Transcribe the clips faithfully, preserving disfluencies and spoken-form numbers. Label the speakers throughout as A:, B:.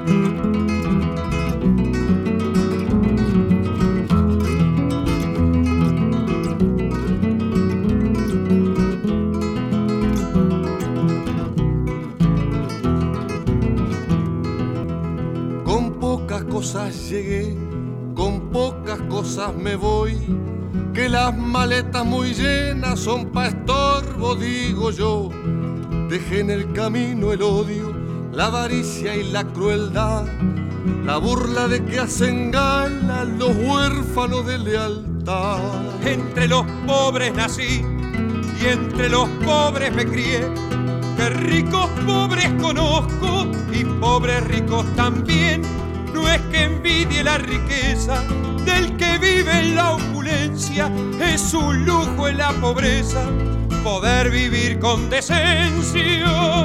A: Llegué, con pocas cosas me voy, que las maletas muy llenas son pa' estorbo, digo yo. Dejé en el camino el odio, la avaricia y la crueldad, la burla de que hacen gala los huérfanos de lealtad.
B: Entre los pobres nací y entre los pobres me crié, que ricos pobres conozco y pobres ricos también. No es que envidie la riqueza del que vive en la opulencia, es un lujo en la pobreza poder vivir con decencia.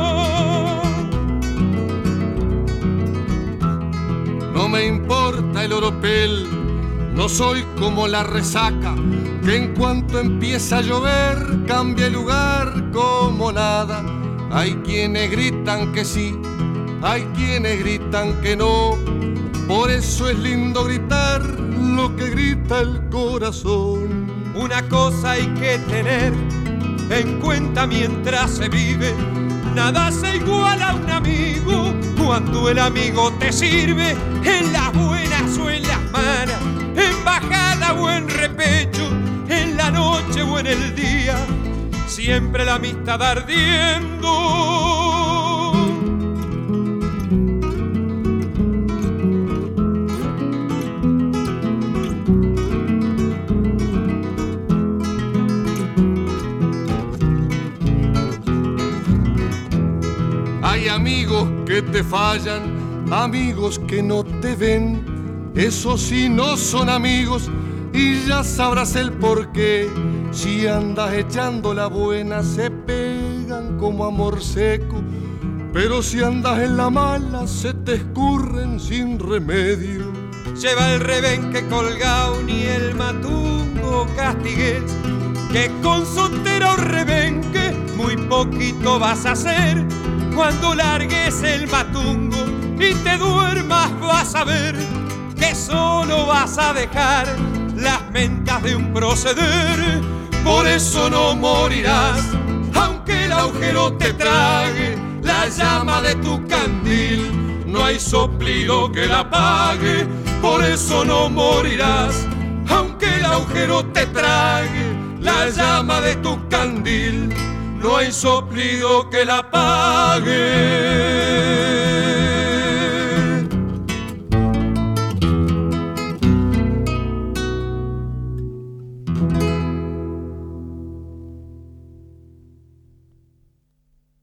A: No me importa el oropel, no soy como la resaca, que en cuanto empieza a llover cambia el lugar como nada. Hay quienes gritan que sí, hay quienes gritan que no. Por eso es lindo gritar lo que grita el corazón.
B: Una cosa hay que tener en cuenta mientras se vive: nada se iguala a un amigo cuando el amigo te sirve, en las buenas o en las malas, en bajada o en repecho, en la noche o en el día, siempre la amistad ardiendo.
A: Hay amigos que te fallan, amigos que no te ven, esos sí no son amigos y ya sabrás el porqué. Si andas echando la buena se pegan como amor seco, pero si andas en la mala se te escurren sin remedio.
B: Lleva el rebenque colgado ni el matungo castigues, que con soltero rebenque muy poquito vas a hacer. Cuando largues el matungo y te duermas vas a ver que solo vas a dejar las mentas de un proceder. Por eso no morirás, aunque el agujero te trague la llama de tu candil, no hay soplido que la apague. Por eso no morirás, aunque el agujero te trague la llama de tu candil, no hay soplido que la apague.